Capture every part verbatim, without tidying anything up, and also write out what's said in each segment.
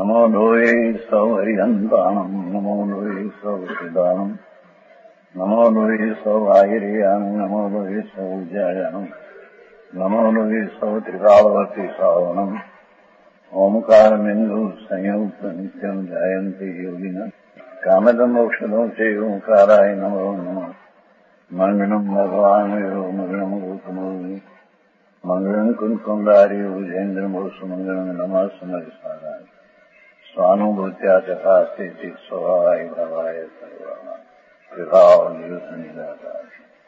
नमो लोये सौहरिहन्ताणम् नमो लोये सौहृदानम् नमो लोये सौभागिर्यानम् नमो लोये सौज्यायानम् नमो लोये सौत्रिकालवर्ति सावनम् ओंकारमिन्दु संयुक्त नित्यम् जायन्ति योगिनः कामदम् औषधम् च ओंकाराय नमो नमः मंगलम् भगवान् यो मंगलम् गौतमो मंगलम् कुंकुंडारी उजेन्द्रमो सुमंगलम् नमः समरिसाराय स्वानुभूत्या चकास्ते स्वभावाय भावाय सर्वाणां विभाव निरुद्ध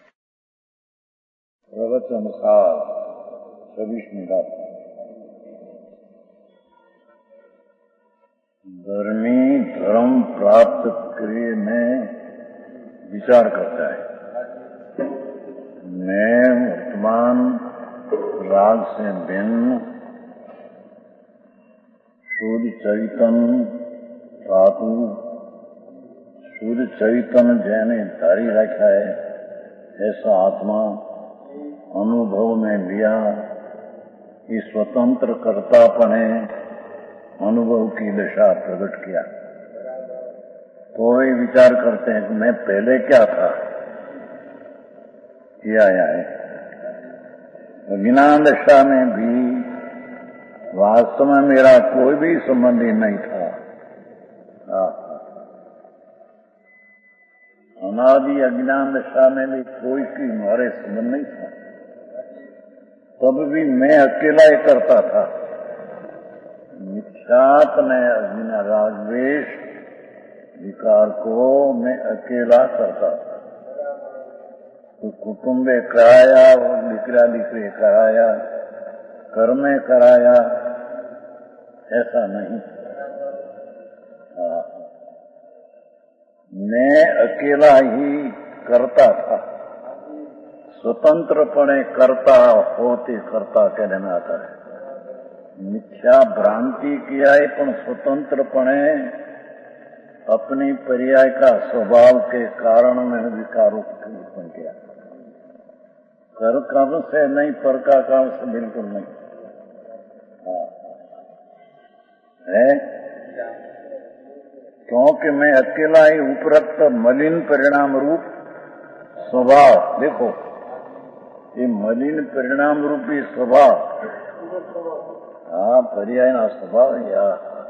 प्रवचन सार छब्बीस मिनट धर्मी धर्म प्राप्त क्रिया में विचार करता है। मैं वर्तमान राग से भिन्न सूर्य चैतन्य धातु सूर्य चैतन्य जैने धारी रखा है ऐसा आत्मा अनुभव में लिया कि स्वतंत्र कर्तापने अनुभव की दशा प्रकट किया। तो ये विचार करते हैं कि मैं पहले क्या था, किया है। अज्ञान दशा में भी वास्तव में मेरा कोई भी संबंधी नहीं था। अनादि अज्ञान दशा में भी कोई की हमारे संबंध नहीं था, तब भी मैं अकेला ही करता था। मिथ्यात में अज्ञान रागद्वेष विकार को मैं अकेला करता था। तो कुटुंबे कराया, लिकरा लिकरे कराया, कर्मे कराया, ऐसा नहीं। हाँ, मैं अकेला ही करता था। स्वतंत्रपणे करता होते करता कहने में आता है। मिथ्या भ्रांति किया है, पर स्वतंत्रपणे अपनी पर्याय का स्वभाव के कारण में विकारों को उत्पन्न किया। कर काम से नहीं, पर का काम से बिल्कुल नहीं। हाँ है, क्योंकि मैं अकेला ही उपरोक्त मलिन परिणाम रूप स्वभाव, देखो ये मलिन परिणाम रूपी स्वभाव, हाँ पर्याय ना स्वभाव या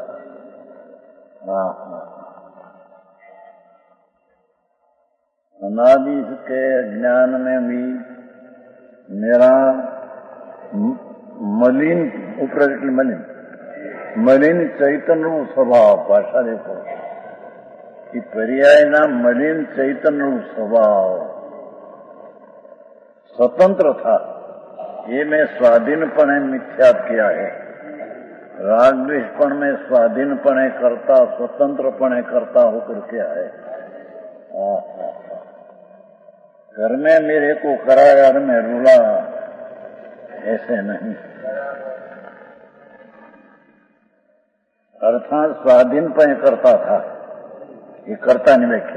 हाँ हाँ अनादि के ज्ञान में भी मेरा मलिन उपरोक्त मलिन मलिन चैतन्य स्वभाव, भाषा देखो कि पर्याय ना मलिन चैतन्य स्वभाव स्वतंत्र था। ये मैं स्वाधीनपणे मिथ्यात किया है। रागद्वेषपण में स्वाधीनपणे करता, स्वतंत्रपणे करता होकर क्या है। घर में मेरे को कराया और मैं रूला, ऐसे नहीं। अर्थात स्वाधीनपणे करता था, ये करता नहीं व्याख्या।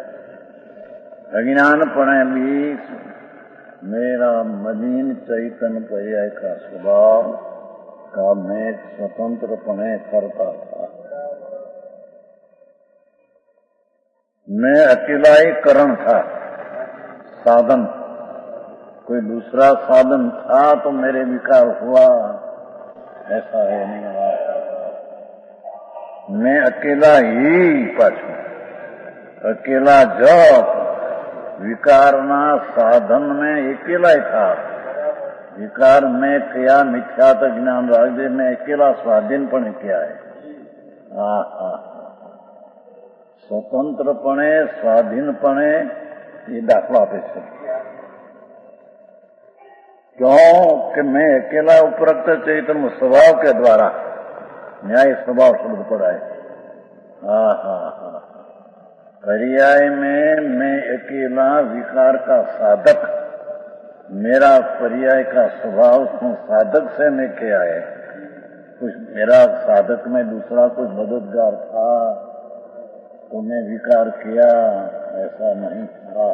अज्ञानपणे भी मेरा मलिन चैतन्य पर्याय का स्वभाव का मैं स्वतंत्रपणे करता था। मैं अकेला ही करण था, साधन। कोई दूसरा साधन था तो मेरे विकार हुआ, ऐसा है नहीं हुआ। मैं अकेला ही पाछू, अकेला जब विकारना साधन में अकेला ही था। विकार में किया मिथ्यात ज्ञान रागद्वेष में अकेला स्वाधीनपणे किया है। हाँ हाँ स्वतंत्रपणे स्वाधीनपणे ये दाखला पे से क्यों कि मैं अकेला उपरोक्त चैतन्य स्वभाव के द्वारा न्याय स्वभाव शब्द पड़ा है। हाँ हाँ हाँ पर्याय में मैं अकेला विकार का साधक, मेरा पर्याय का स्वभाव साधक से मैं किया है। कुछ मेरा साधक में दूसरा कुछ मददगार था तो मैं विकार किया, ऐसा नहीं था।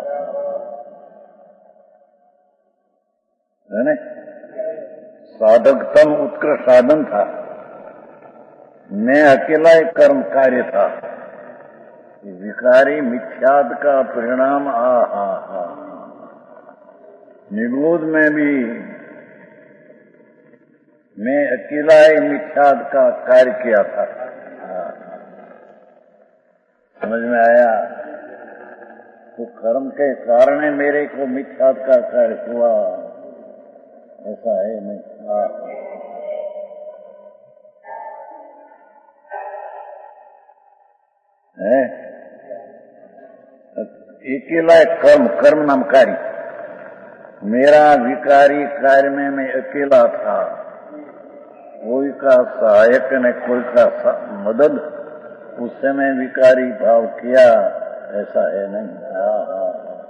है न? साधकतम उत्कृष्ट साधन था। मैं अकेला एक कर्म कार्य था। विकारी मिथ्याद का परिणाम आ हा हा निगोद में भी मैं अकेला ही मिथ्याद का कार्य किया था। समझ में आया? तो कर्म के कारण मेरे को मिथ्याद का कार्य हुआ, ऐसा है नहीं। हाँ, है अकेला कर्म, कर्म नाम कार्य। मेरा विकारी कार्य में मैं अकेला था, कोई का सहायक न कोई का मदद, उससे मैं विकारी भाव किया, ऐसा है नहीं। हाँ हाँ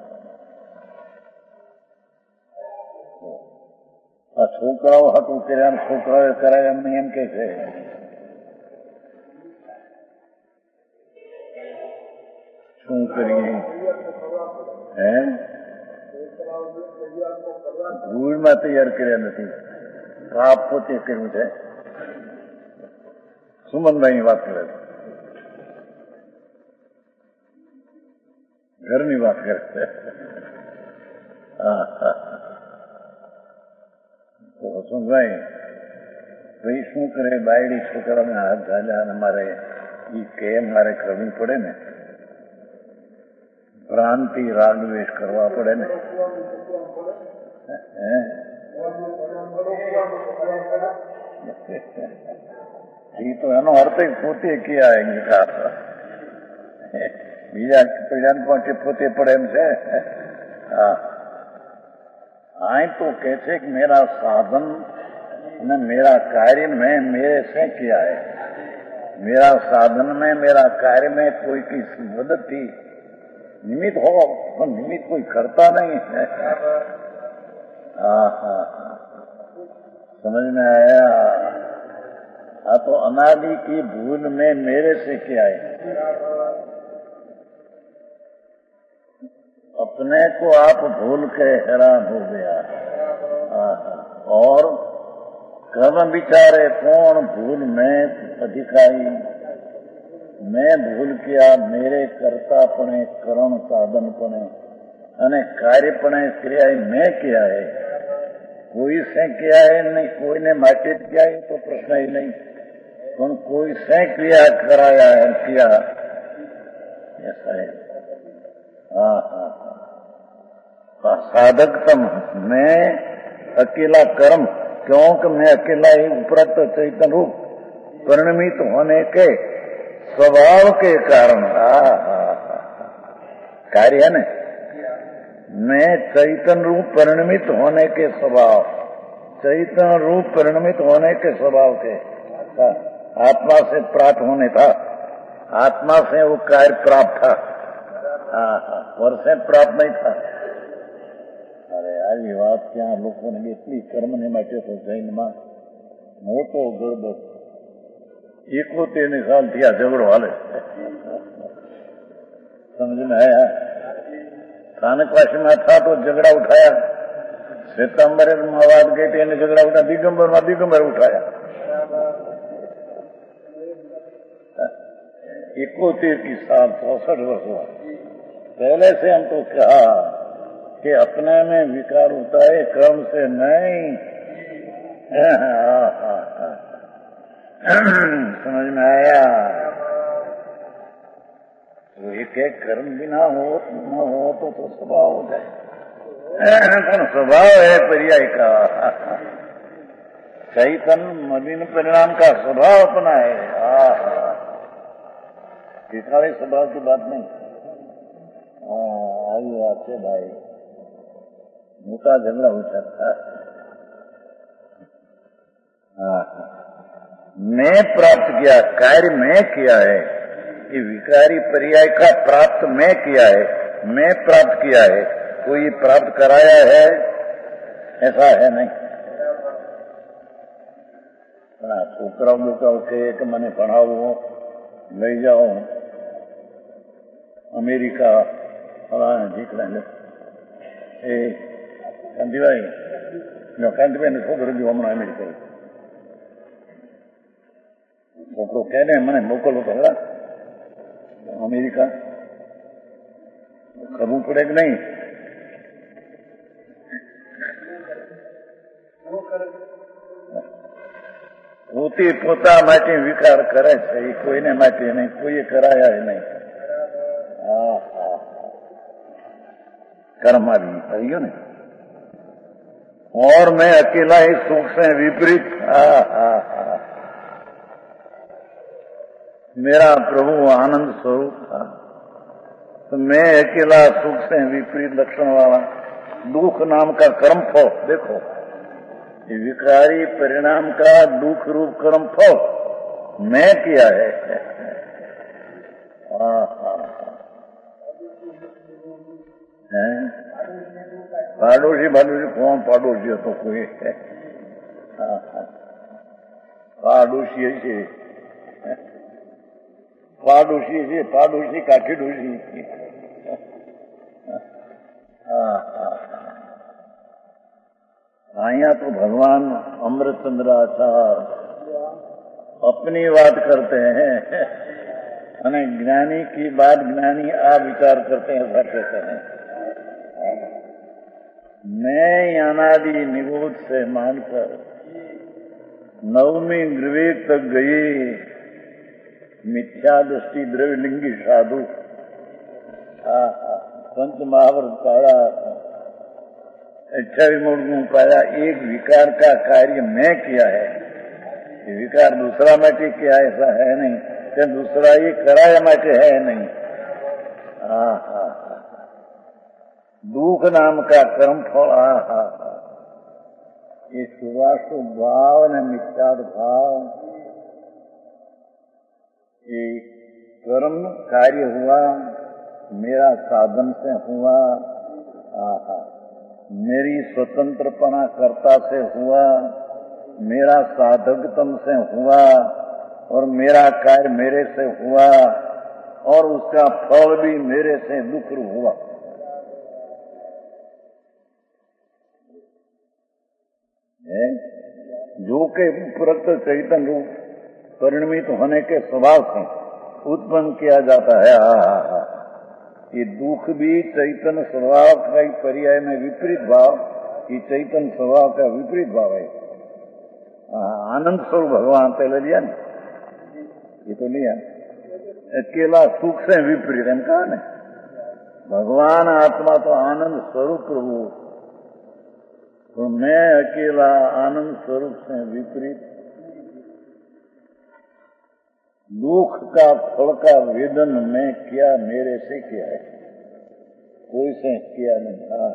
हाँ छोकराओ હતું કર્યા છોકરાઓએ કરાય એમને એમ કે છે શું કરીએ? હે ભૂલમાં તૈયાર કર્યા નથી, પાપ પોતે કર્યું છે। સુમનભાઈની વાત કરે છે, ઘરની વાત કરે છે। હા હા તો હસુનભાઈ ભાઈ શું કરે? બાયડી છોકરાને હાથ ઝાલ્યા અને મારે એ કેમ મારે કરવી પડે ને, ભ્રાંતિ રાગદ્વેષ કરવા પડે ને। એ તો એનો અર્થ પોતે ક્યાં વિકાસ, બીજા પ્રજાને પણ પોતે પડે એમ છે। હા आए तो कहते कि मेरा साधन ने मेरा कार्य में मेरे से किया है। मेरा साधन में मेरा कार्य में कोई की मदद थी, निमित्त हो तो निमित्त कोई करता नहीं है। हाँ हाँ समझ में आया? हाँ तो अनादि की भूल में मेरे से किया है। अपने को आप भूल के हैरान हो गया। और कर्म विचारे कौन भूल में अधिकारी, मैं भूल किया मेरे कर्तापणे कर्म साधनपणे અને કાર્યપણે ક્રિયા મેં किया है, कोई से किया है नहीं, कोई ने માટે किया है तो प्रश्न ही नहीं, પણ कोई से क्रिया कराया है किया, ऐसा है। हाँ हाँ साधकतम मैं अकेला कर्म, क्योंकि मैं अकेला ही उपरक्त चैतन्य रूप परिणमित होने के स्वभाव के कारण, कार्य है न, मैं चैतन्य रूप परिणमित होने के स्वभाव, चैतन्य रूप परिणमित होने के स्वभाव के आत्मा से प्राप्त होने था, आत्मा से वो कार्य प्राप्त था। हाँ हाँ और से प्राप्त नहीं था। अरे આવી વાત ક્યાં લોકોને એટલી કર્મને માટે તો જૈનમાં મોટો ગડબડ, એકોતેરની સાલથી આ ઝઘડો હાલે। સમજ में आया? स्थानकवासीમાં था तो झगड़ा उठाया, श्वेतांबरे वाद गई थी એને झगड़ा उठा, दिगंबर में दिगंबर उठाया। इकोतेर की साल चौसठ वर्ष हुआ। पहले से हम तो कहा कि अपने में विकार होता है, क्रम से नहीं। समझ में आया? तो एक एक कर्म बिना हो न हो तो, तो स्वभाव हो जाए। स्वभाव है पर्याय का, चैतन्य मलिन परिणाम का स्वभाव अपना है। दिखावे स्वभाव की बात नहीं। हाँ आई बात है भाई, मोटा झगड़ा हो सकता है। मैं प्राप्त किया, कार्य मैं किया है, ये विकारी पर्याय का प्राप्त मैं किया है, मैं प्राप्त किया है, कोई प्राप्त कराया है ऐसा है नहीं। छोकराओ बोकाओ છે કે મને ભણાવો, લઈ જાઓ અમેરિકા, ફલાણા ઢીકલાને એ કાંતિભાઈ કાંતિભાઈને છોકરો ગયો હમણાં અમેરિકા, છોકરો કહે ને મને મોકલો તો ખરા અમેરિકા, કરવું પડે કે નહીં? પોતે પોતા માટે વિકાર કરે છે, એ કોઈને માટે નહીં, કોઈએ કરાયા નહીં. હા હા कर्म આવી થઈ ગયો ને. और मैं अकेला ही सुख से विपरीत, हा हा हा मेरा प्रभु आनंद स्वरूप था, तो मैं अकेला सुख से विपरीत लक्षण वाला दुख नाम का कर्म फल, देखो ये विकारी परिणाम का दुख रूप कर्म फल मैं किया है. हाँ हाँ हैं પાડોશી પાડોશી કોણ પાડોશી હતો કોઈ? પાડોશી છે, પાડોશી છે, પાડોશી કાઠી ડોશી. અહીંયા तो भगवान अमृतचंद्र आचार्य अपनी बात करते हैं અને જ્ઞાની की बात ज्ञानी आ विचार करते हैं, ऐसा कहते हैं. मैं अनादि निबोध से मानकर नवमी विवेक तक गई मिथ्या दृष्टि द्रव्यलिंगी साधु पंच महाभारत पाया, अठावी मूर्गों पाया. एक विकार का कार्य मैं किया है, विकार दूसरा माटे किया ऐसा है नहीं, कि दूसरा ये कराया माटे है नहीं. हाँ हाँ दुख नाम का कर्म फल, हा हा ये शुभाशुभ भाव ने मिथ्याद भाव, ये कर्म कार्य हुआ मेरा साधन से हुआ, हा मेरी स्वतंत्रपना कर्ता से हुआ, मेरा साधकतम से हुआ, और मेरा कार्य मेरे से हुआ, और उसका फल भी मेरे से दुख हुआ. जो के उपरोक्त चैतन्य रूप परिणमित होने के स्वभाव से उत्पन्न किया जाता है. हा हा हा ये दुख भी चैतन्य स्वभाव का ही पर्याय में विपरीत भाव, ये चैतन्य स्वभाव का विपरीत भाव है. आनंद स्वरूप भगवान पहले लिया ना, ये तो लिया अकेला सुख से विपरीत, एम कहा ना. भगवान आत्मा तो आनंद स्वरूप प्रभु, तो मैं अकेला आनंद स्वरूप से विपरीत दुख का फल का वेदन मैं किया, मेरे से किया है, कोई से किया नहीं. हाँ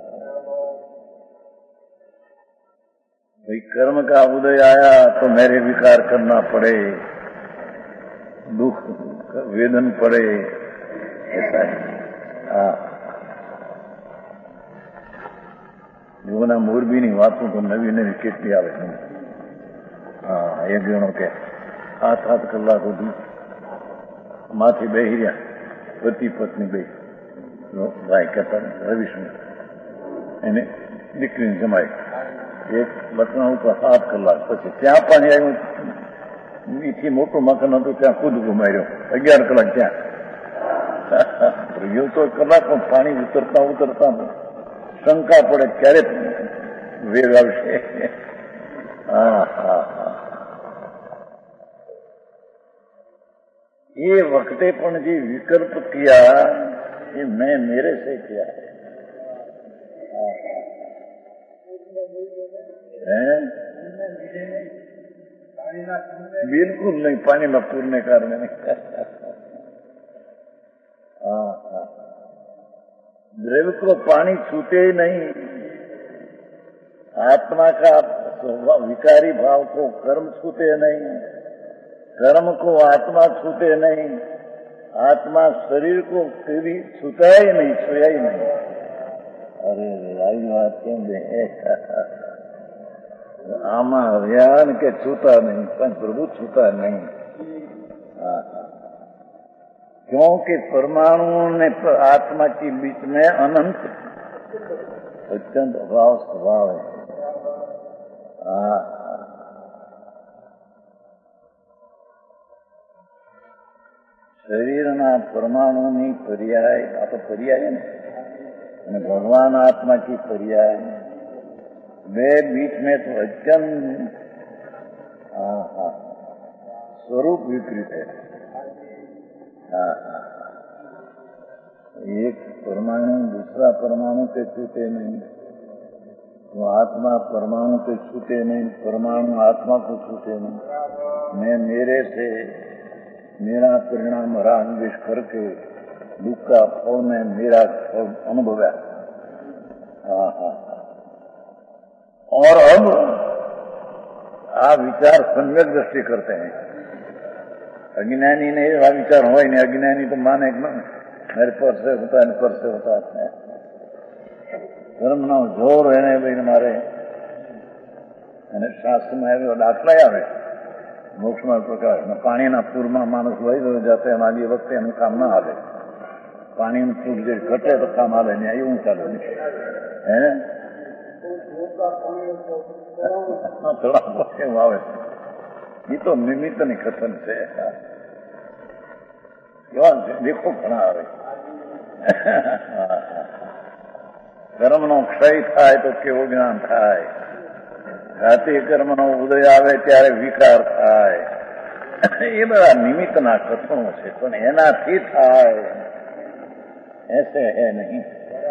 भाई कर्म का उदय आया तो मेरे विकार करना पड़े, दुख वेदन पड़े, ऐसा है. हाँ योना मोरबीनी वातों तो नवी नवी કેટલી આવે છે. હા એક જણો કે સાત સાત કલાક સુધી માથે બેહી રહ્યા પતિ પત્ની બે ભાઈ કહેતા રવિશંકર એને દીકરીને જમાઈ એક બટના ઉપર સાત કલાક પછી ત્યાં પાણી આવ્યું, એથી મોટું મકાન હતું ત્યાં કૂદકો માર્યો, અગિયાર કલાક ત્યાં રહ્યો તો કલાકમાં પાણી ઉતરતા ઉતરતા શંકા પડે ક્યારે વેગ આવશે. હા હા હા ये वक्ते पण जी विकल्प किया ये मैं मेरे से किया है, बिल्कुल नहीं, पानी में पूरने कारण नहीं. हाँ हाँ द्रव्य को पानी छूते ही नहीं, आत्मा का विकारी भाव को कर्म छूते नहीं, कर्म को आत्मा छूते नहीं, आत्मा शरीर को कभी छूता ही नहीं, छुया ही नहीं. अरे आई बात क्यों दे आमा अभियान के छूता नहीं, पर प्रभु छूता नहीं. हाँ क्योंकि परमाणु ने आत्मा के बीच में अनंत अत्यंत अभाव स्वभाव है. हाँ શરીરના પરમાણુની પર્યાય, આ તો પર્યાય ને, અને ભગવાન આત્મા की पर्याय, वे बीच में तो अत्यंत हाँ हाँ स्वरूप विपरीत है। हाँ हाँ एक परमाणु दूसरा परमाणु के छूटे नहीं, वो आत्मा परमाणु के छूटे नहीं, परमाणु आत्मा को छूटे नहीं। मैं मेरे से मेरा परिणाम राग द्वेष करके दुख का फल में मेरा फल अनुभव्या। हाँ हाँ और अब आ विचार सम्यक दृष्टि करते हैं। अज्ञानी ने आ विचार हो नहीं, अज्ञानी तो माने कि मेरे पर से होता है, पर से होता है। धर्म नो जोर है भाई मारे शास्त्र में दाखला आवे मोक्ष में प्रकाश में पानी ना पूर में मानस वही हो जाते हैं, हमारी वक्त एनु काम ना आवे। पानी में पूर जो घटे तो काम आवे नहीं, यूं चालू है थोड़ा आवे। ये तो निमित्त नहीं कथन से देखो घना आवे। कर्म नो क्षय थाय तो केवो ज्ञान थाय, घाती कर्म नो उदय आवे त्यारे विकार थाय। ये बड़ा निमित्त ना कथनों से पण एनाथी थाय, ऐसे है नहीं।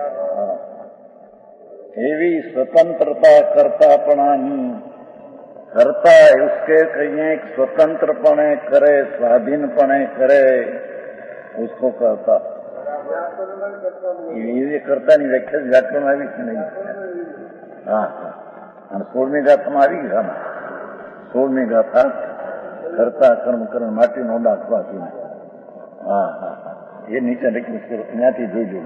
एवी स्वतंत्रता कर्तापणानी, करता है उसके कहीं स्वतंत्रपणे करे, स्वाधीनपणे करे, उसको करता। ये करता नहीं व्याख्या व्याकरण में भी नहीं। हाँ हाँ सोलमी गाथा में આવી ગયા, सोलमी गाथा करता कर्म करण माटी नो दाखवा थी। हाँ हाँ ये नीचे लिखी ત્યાંથી જોજો।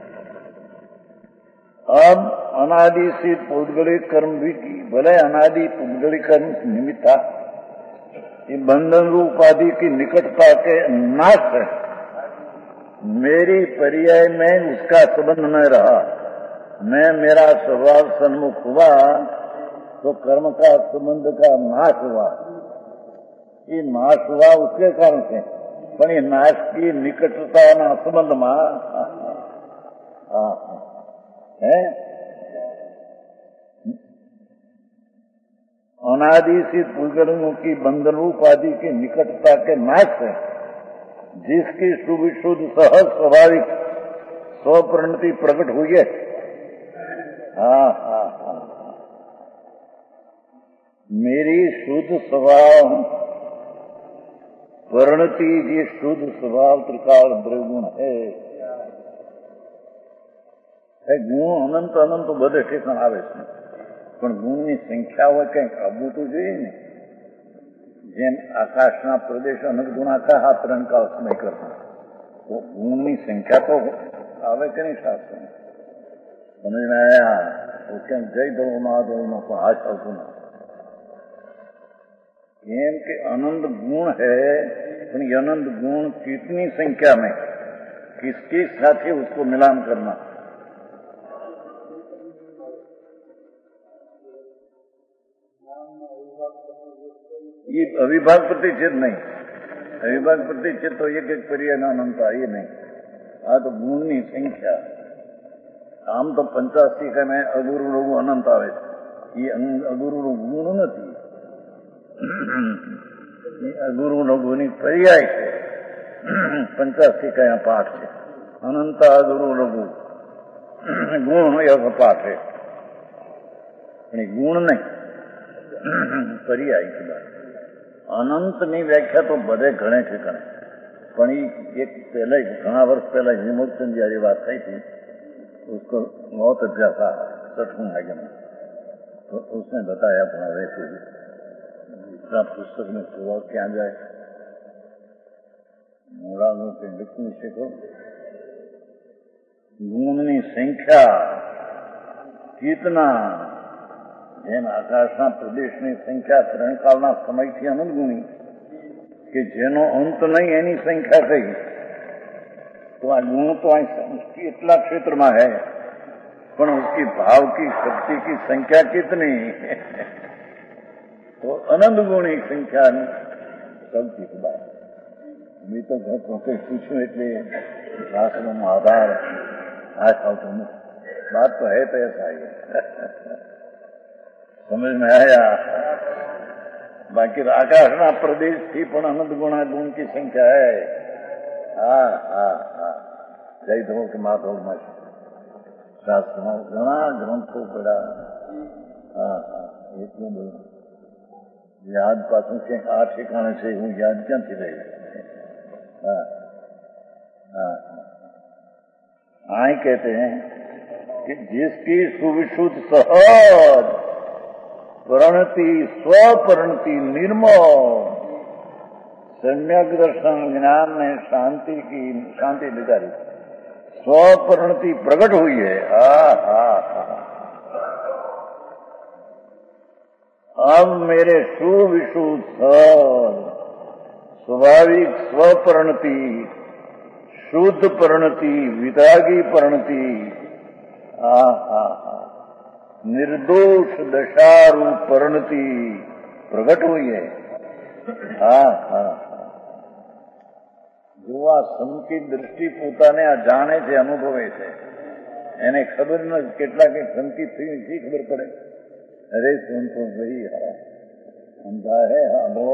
अब अनादि से पौद्गलिक कर्म भी की, भले अनादि पौद्गलिक कर्म निमित्त था, ये बंधन रूप उपाधि की निकटता के नाश है। मेरी पर्याय में उसका संबंध न रहा, मैं मेरा स्वभाव सन्मुख हुआ तो कर्म का संबंध का नाश हुआ। ये नाश हुआ उसके कारण से, पर ये नाश की निकटता ना संबंध में है। अनादि से पुलगरणों की बंधन उपाधि की निकटता के नाश है, जिसकी सुविशुद्ध सहज स्वाभाविक स्वप्रणति प्रकट हुई है। हाँ हाँ हाँ मेरी शुद्ध स्वभाव परिणति, ये शुद्ध स्वभाव त्रिकाल द्रगुण है। गुण अनंत अनंत बधे ठेकाण आवे छे, पण गुणनी संख्या होय कंईक आवવું तो જોઈએ ને। જેમ આકાશના પ્રદેશ અનંત ગુણાકાર આ ત્રણ કાળ સમય કરતા, તો ગુણની સંખ્યા તો આવે કે નહીં શાસ્ત્ર સમજ में आया। वो क्या जय दो महादेव नो को हाथ આવતું ना, एम के अनंत गुण है, पण ये अनंत गुण कितनी संख्या में किसके साथ उसको मिलान करना। ये अविभाग प्रतिच्छेद नहीं, अविभाग प्रतिच्छेद तो एक एक पर्याय अनंता, ये नहीं। आ तो गुणनी संख्या आम तो पंचासी का में अगुरु लघु अनंत आवे, ये अगुरु गुण नहीं, अगुरु लघुनी पर्याय है। पंचासी का यहाँ पाठ है, अनंत अगुरु लघु गुण यह पाठ है, गुण नहीं पर्याय की बात। अनंत ની વ્યાખ્યા તો બધે ઘણે ઠેકાણે, પણ એક पहले घना वर्ष पहले हिमोचंद जी बात થઈ थी, उसको बहुत अच्छा था सठुं आगे में, तो उसने बताया अपना वैसे इतना पुस्तक में सुबह क्या जाए मोड़ा के लिखनी सीखो। गुणनी संख्या कितना, જેમ આકાશના પ્રદેશની સંખ્યા ત્રણ કાળના સમયથી અનંત ગુણી, કે જેનો અંત નહીં એની સંખ્યા કઈ, તો આ ગુણ તો કેટલા ક્ષેત્રમાં है, પણ उसकी भाव की शक्ति की संख्या कितनी, तो अनंत गुणी संख्या सबकी बात। मैं तो घर पहुंचे पूछूं એટલે शास्त्रों में आधार आज આવતો નથી. बात तो है तो ऐसा ही समझ में आया. बाकी आकाशना प्रदेश थी पण अनंत गुणा गुण की संख्या है. हाँ हाँ हाँ जय धो के माधव में शास्त्र में घना ग्रंथों पड़ा. हाँ हाँ એટલું બધું યાદ પાછું ક્યાંક આ ઠેકાણે છે હું યાદ ક્યાંથી રહી. हाँ हाँ आए कहते हैं कि जिसकी सुविशुद्ध सहज प्रणति स्वप्रणति निर्मल सम्यक दर्शन ज्ञान ने शांति की शांति बिगाड़ी स्वप्रणति प्रकट हुई है. हा हा हा अब मेरे सुविशुद्ध सहज स्वाभाविक स्वप्रणति शुद्ध प्रणति विरागी प्रणति हा हा हा निर्दोष दशारूप परिणति प्रकट हुई है. હા હા જો આ સંકિત દ્રષ્ટિ પોતાને આ જાણે છે અનુભવે છે એને ખબર ન કેટલા કઈ સંકિત થયું શી ખબર પડે. અરે સુન તો ભાઈ હા અંધા હે હા લો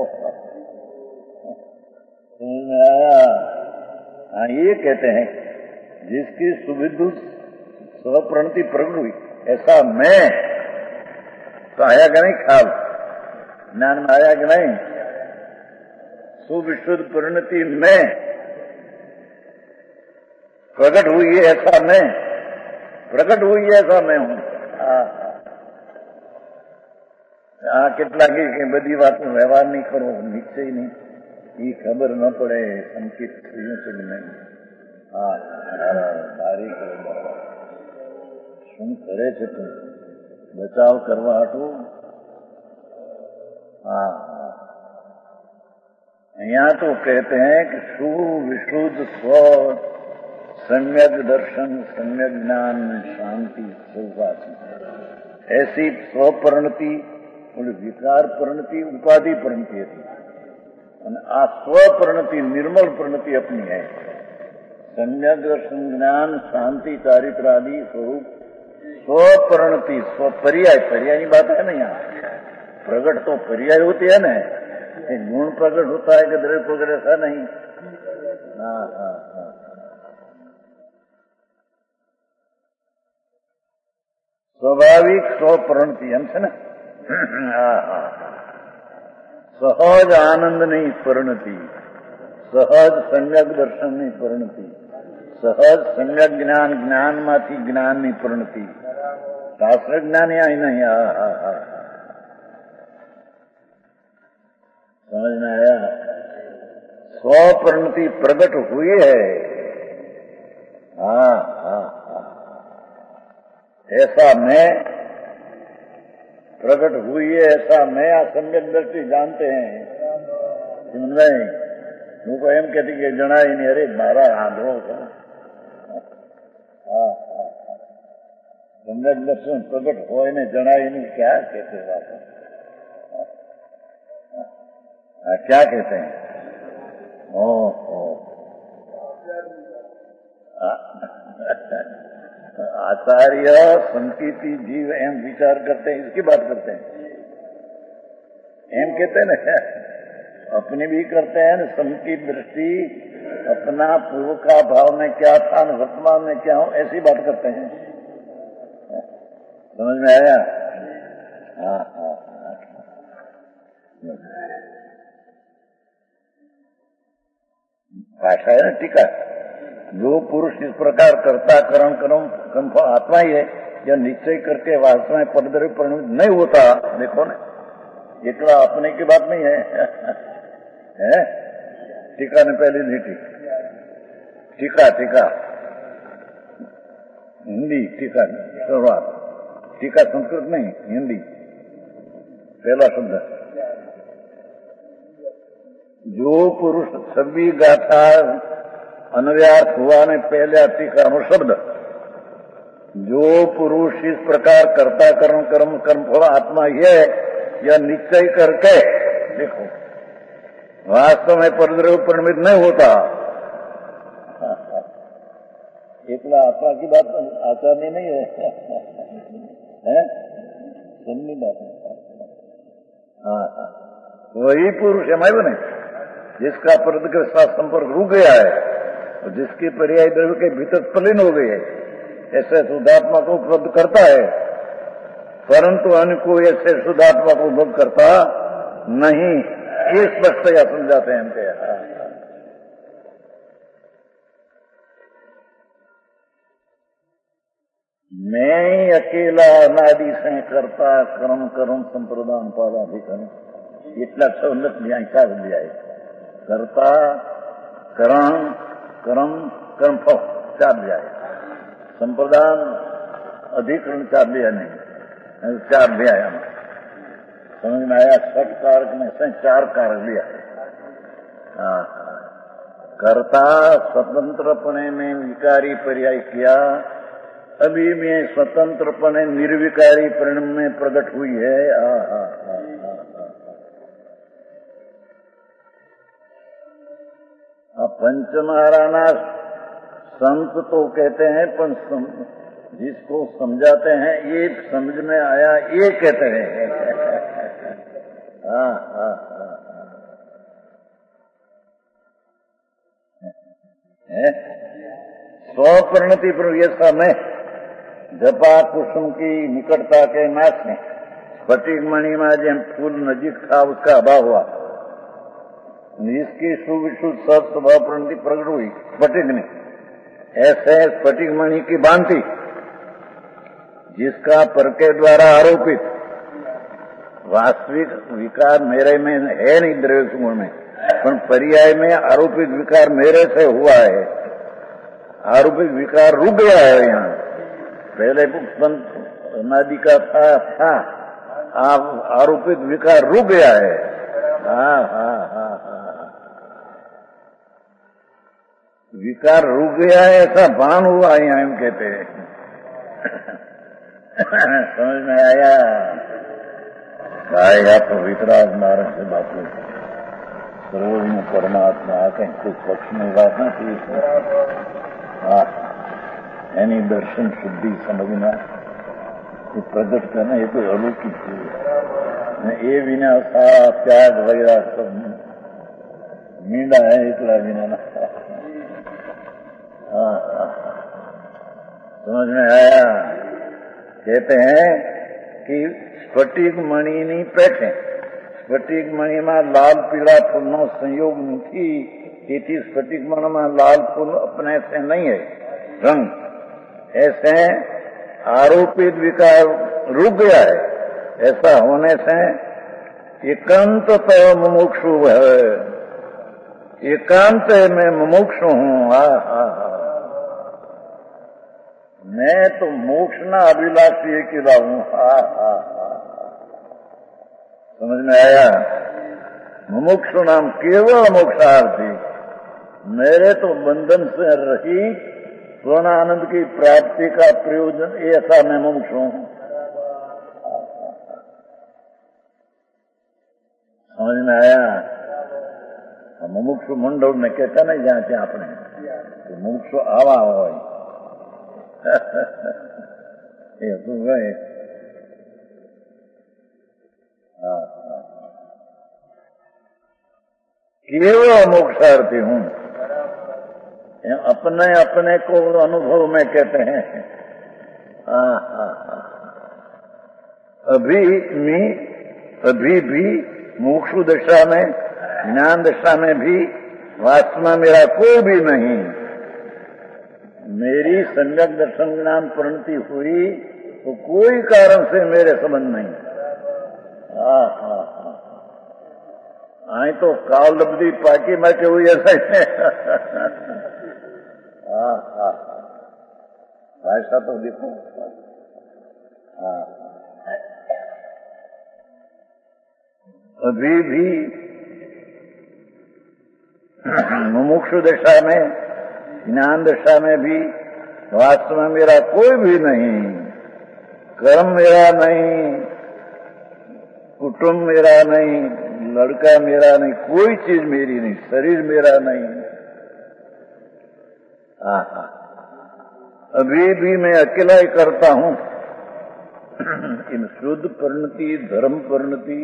आया. हाँ ये कहते हैं जिसकी सुविद्युत स्वप्रणति प्रकट हुई ऐसा मैं तो आया कि नहीं ख्याल ज्ञान में आया कि नहीं. सुविशुद्ध परिणति में प्रकट हुई है ऐसा मैं प्रकट हुई है ऐसा मैं हूं. આ કેટલા કે બધી વાતો વ્યવહાર નહીં કરો નિશ્ચય નહીં એ ખબર ન પડે સંકિત થયું છે કે નહીં. હા સારી કરે શું કરે છે તું બચાવ કરવા હાટું. हाँ यहाँ तो कहते हैं कि सुविशुद्ध स्व सम्यक दर्शन सम्यक ज्ञान शांति सौभाग्य ऐसी स्वपरिणति और विकार परिणति उपाधि परिणति थी और आ स्वपरिणति निर्मल परिणति अपनी है. सम्यक दर्शन ज्ञान शांति चारित्र आदि स्वरूप स्वपरिणति स्वपर्याय पर्याय की बात है ना. यहाँ प्रकट तो पर्याय होती है ना. गुण प्रकट होता है कि द्रव्य प्रकट ऐसा नहीं. हाँ हाँ हाँ स्वाभाविक स्वप्रणति हम से ना. हाँ हाँ सहज आनंद नहीं परिणति सहज सम्यक दर्शन नहीं परिणति सहज सम्यक ज्ञान ज्ञान माथी ज्ञान नहीं परिणति शास्त्र ज्ञान यहाँ नहीं. हाँ हाँ हाँ समझ में आया. स्वप्रणति प्रकट हुई है. हाँ हाँ हाँ ऐसा मैं प्रकट हुई है ऐसा मैं आ सम्यक दृष्टि जानते हैं. नहीं હું કોઈ એમ કહેતી કે જણાય નહીં અરે મારા આંધળો છે. હા હા सम्यक दर्शन प्रकट હોય ને જણાય નહીં क्या कहते बात. हाँ क्या कहते हैं. ओ ओ आचार्य संकीर्ति जीव एम विचार करते हैं इसकी बात करते हैं. एम कहते हैं ना अपनी भी करते हैं न संकीर्त दृष्टि अपना पूर्व का भाव में क्या था न वर्तमान में क्या हो ऐसी बात करते हैं. समझ में आया. हाँ हाँ भाषा है ना टीका. जो पुरुष इस प्रकार करता कर्म कर्म कर्म आत्मा ही है या निश्चय करके वास्तव में पदद्रव्य परिणमित नहीं होता. देखो ना एकला अपने की बात नहीं है. है टीका ने पहले नहीं टीका टीका टीका हिंदी टीका शुरुआत टीका संस्कृत नहीं हिंदी पहला शब्द. जो पुरुष छवि गाथा अनव्यार्थ हुआ ने पहले टीका नो शब्द जो पुरुष इस प्रकार करता कर्म कर्म कर्म फल आत्मा ही है यह निश्चय करके देखो वास्तव में परद्रव्य परिणमित नहीं होता। एकला आत्मा की बात आचार्य नहीं है, है? सुननी बात है। हाँ, वही पुरुष है, मैं बने जिसका परद के साथ संपर्क रुक गया है और जिसकी पर्याय द्रव्य के भीतर तलीन हो गई है, ऐसे शुद्धात्मा को उपलब्ध करता है, परंतु अन्य को ऐसे शुद्धात्मा को उपलब्ध करता नहीं। ये स्पष्ट या समझाते हैं इनके। मैं ही अकेला अनादि से करता कर्म कर्म संप्रदान पादाधिकरण, इतना सौलत लिया क्या लिया है? करता कर्म कर्म कर्म फल चार लिया है, संप्रदान अधिकरण चार लिया नहीं, चार लिया है। समझ में आया? सठ कारक में से चार कारक लिया है। कर्ता स्वतंत्रपणे में विकारी पर्याय किया, अभी में स्वतंत्रपणे निर्विकारी परिणाम में प्रकट हुई है। आ, आ, आ, आ, आ, पंचमहाराणा संत तो कहते हैं, पर सम, जिसको समझाते हैं ये समझ में आया ये कहते हैं। हाँ हाँ हाँ स्वपरिणति पर ये समय जपा कुसुम की निकटता के नाश में स्फटिक मणि में जब फूल नजीक था उसका अभाव हुआ, इसकी सुविशुद्ध सब स्वभाव परिणति प्रकट हुई स्फटिक ने। ऐसे स्फटिक मणि की भांति जिसका पर के द्वारा आरोपित वास्तविक विकार मेरे में है नहीं, द्रव्य गुण में, पर पर्याय में आरोपित विकार मेरे से हुआ है। आरोपित विकार रुक गया है। यहाँ पहले नदी का था, था आप आरोपित विकार रुक गया है। हाँ हाँ हाँ हाँ विकार रुक गया है, ऐसा भान हुआ यहाँ हम कहते हैं। समझ में आया? आएगा तो वितराग नारद से बात हुई, सर्वोज में परमात्मा आके कुछ पक्ष में बात ना थी। हाँ, यानी दर्शन शुद्धि समझना, ये प्रकट करना, ये कोई अलौकिक चीज। ये बिना सारा त्याग वगैरह सब मींडा है, इतना बिना ना। हाँ हाँ समझ में आया? कहते हैं कि स्फटिक मणि नहीं बैठे, स्फटिक मणि में लाल पीला फूल नो संयोग नहीं, તેથી સ્ફટિક મણ में लाल फूल अपने से नहीं है रंग। ऐसे आरोपित विकार रुक गया है, ऐसा होने से एकांत तो मुमुक्षु है, एकांत में मुमुक्षु हूँ। हा हा हा मैं तो मोक्ष ना अभिलाषी अकेला हूँ। हा हा हा समझ में आया? मुमुक्षु नाम केवल मोक्षार्थी, मेरे तो बंधन से रहित स्वर्ण आनंद की प्राप्ति का प्रयोजन ऐसा मैं मुमुक्षु हूँ। समझ में आया? मुमुक्षु मंडल में कहता नहीं जहाँ से आपने तो मुमुक्षु आवा हो ये तो गए। हाँ केवल मोक्षार्थी हूँ, अपने अपने को अनुभव में कहते हैं। हाँ हाँ अभी मी अभी भी मोक्षु दशा में, ज्ञान दशा में भी वासना मेरा कोई भी नहीं। मेरी सम्यक दर्शन ज्ञान परिणति हुई तो कोई कारण से मेरे संबंध नहीं। हाँ हाँ हाँ आई तो काल लब्धि पाकी में के हुई ऐसा। हाँ हाँ भाषा तो देखो। हाँ अभी भी मुमुक्षु दशा में, ज्ञान दशा में भी वास्तव में मेरा कोई भी नहीं, कर्म मेरा नहीं, कुटुंब मेरा नहीं, लड़का मेरा नहीं, कोई चीज मेरी नहीं, शरीर मेरा नहीं। हाँ, अभी भी मैं अकेला ही करता हूं। इन शुद्ध परिणति, धर्म परिणति,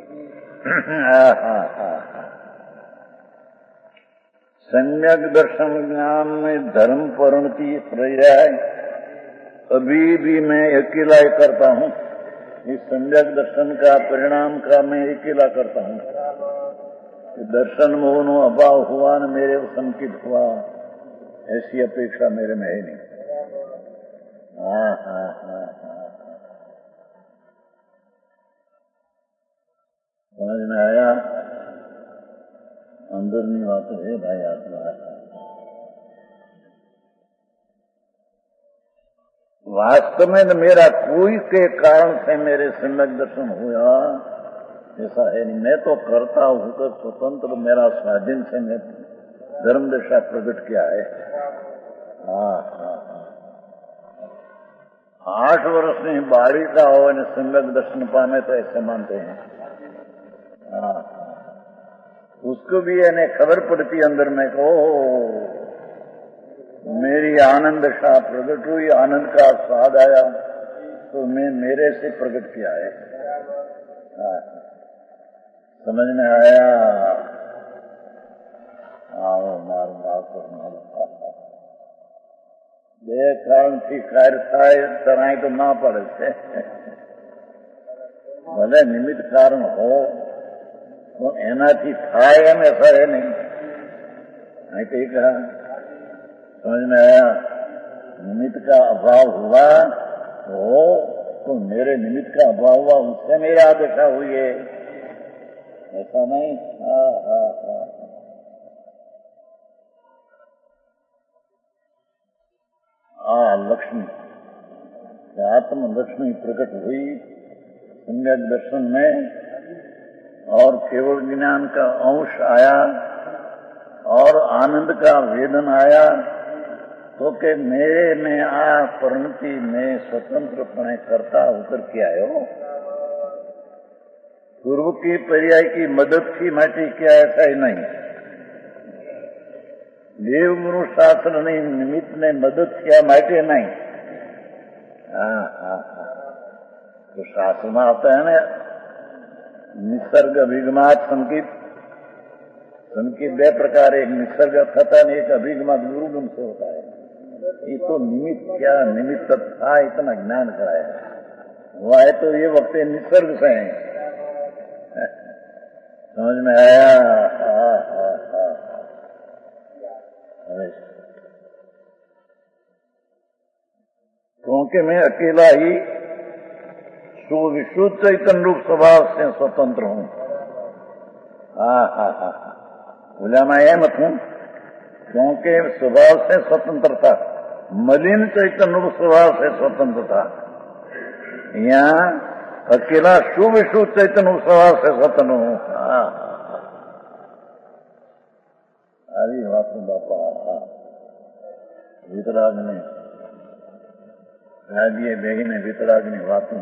सम्यक दर्शन ज्ञान में धर्म परिणति पर्याय अभी भी मैं अकेला ही करता हूं। इस सम्यक दर्शन का परिणाम का मैं अकेला करता हूं। दर्शन मोहनो अभाव हुआ न मेरे संकित हुआ, ऐसी अपेक्षा मेरे में है नहीं। हाँ हाँ हाँ हाँ, समझ में आया? अंदर बात है भाई, आत्मा वास्तव में न मेरा कोई के कारण से मेरे सम्यक दर्शन हुआ ऐसा है नहीं। मैं तो करता हूं तो स्वतंत्र, मेरा स्वाधीन से मैं धर्म दशा प्रकट किया है। हाँ हाँ, आठ वर्ष में बाड़ी का हो ने सम्यक दर्शन पाने तो ऐसे मानते हैं। हाँ, उसको भी यानी खबर पड़ती अंदर में को मेरी आनंद दशा प्रकट हुई, आनंद का स्वाद आया तो मैं मेरे से प्रकट किया है। हाँ, समझ में आया? आओ मार मार कर मारो બે કારણથી કાર્ય થાય તરાય તો ના પડે છે। ભલે નિમિત્ત કારણ હો તો એનાથી થાય એમ ऐसा है नहीं। नहीं तो कहा, समझ में आया? निमित्त का अभाव हुआ तो, तो मेरे निमित्त का अभाव हुआ, उससे मेरी आदशा हुई है, ऐसा नहीं। हाँ हाँ हाँ, आ लक्ष्मी, आत्म लक्ष्मी प्रकट हुई सम्यक दर्शन में और केवल ज्ञान का अंश आया और आनंद का वेदन आया तो के मेरे में आ परिणति में स्वतंत्रपणे करता होकर के आयो। पूर्व की पर्याय की मदद की माटी क्या ऐसा ही नहीं। देव गुरु शास्त्र ने निमित्त ने मदद किया माटे नहीं। हाँ हाँ हाँ, तो शास्त्र में आता है ना निसर्ग अभिगमात संकित। संकित दे प्रकार, एक निसर्ग था एक अभिगमात गुरुगम से होता है। ये तो निमित्त क्या निमित्त था, इतना ज्ञान कराया हुआ है तो ये वक्त निसर्ग से है। समझ में आया? हाँ हाँ हाँ, क्योंकि मैं अकेला ही सुविशुद्ध चैतन्य रूप स्वभाव से स्वतंत्र हूँ। हाँ हाँ हाँ, बोला मैं यह मत हूँ क्योंकि स्वभाव से स्वतंत्र था, मलिन चैतन्य रूप स्वभाव से स्वतंत्र था। यहाँ अकेला सुविशुद्ध चैतन्य स्वभाव से स्वतंत्र हूँ। हाँ, अरे बात बापा वितराग्नि राजिए बेगिने वितराग्नि वातु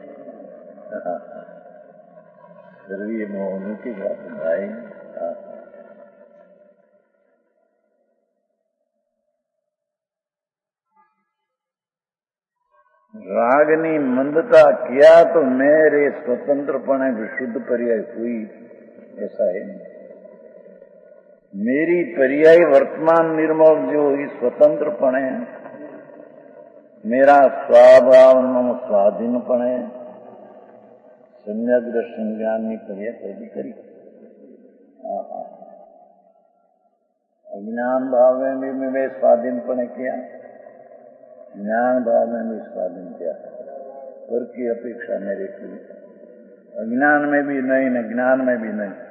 सर्वीय मोहनी की बात भाई। रागनी मंदता किया तो मेरे स्वतंत्रपणे विशुद्ध पर्याय हुई, ऐसा है नहीं। मेरी पर्याय वर्तमान निर्मल जो ही स्वतंत्रपणे मेरा स्वभाव स्वाधीनपणे सम्यक दर्शन ज्ञान की पर्याय पैदी करी। अज्ञान भाव में भी मैं स्वाधीनपणे किया, ज्ञान भाव में भी स्वाधीन किया। पर की अपेक्षा मेरे की अज्ञान में भी नहीं न ज्ञान में भी नहीं।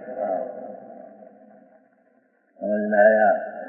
समझ में आया?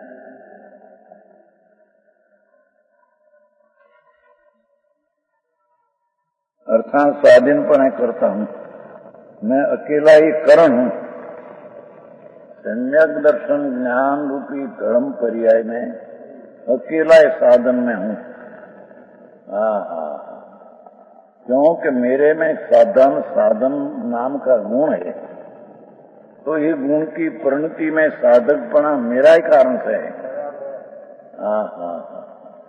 अर्थात स्वाधीनपणे करता हूँ, मैं अकेला ही करण हूँ। सम्यक दर्शन ज्ञान रूपी धर्म पर्याय में अकेला ही साधन में हूँ। हाँ हाँ, क्योंकि मेरे में साधन साधन नाम का गुण है। तो ये गुण की परिणति में साधकपना मेरा ही कारण से है। हाँ हाँ हाँ,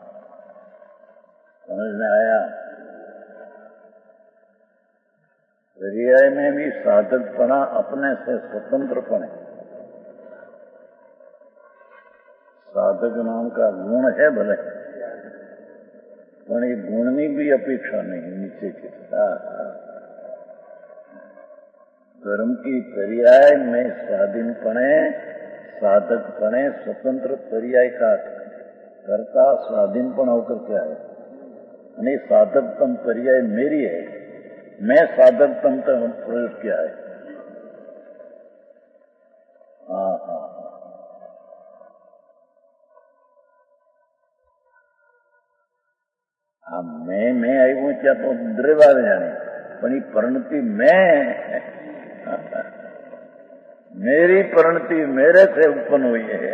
समझ में आया। पर्याय में भी साधकपना अपने से स्वतंत्रपन है। साधक नाम का गुण है भले, पर ये गुणनी भी अपेक्षा नहीं नीचे की। धर्म की पर्याय में स्वाधीनपणे, साधकपणे, स्वतंत्र पर्याय का कर्ता स्वाधीनपण होकर क्या है, यानी साधकतम पर्याय मेरी है, मैं साधकतम का प्रयोग किया है। हाँ हाँ हाँ, मैं मैं आई हूँ क्या तो द्रव्य जाने, पर ये परिणति मैं मेरी परिणति मेरे से उत्पन्न हुई है।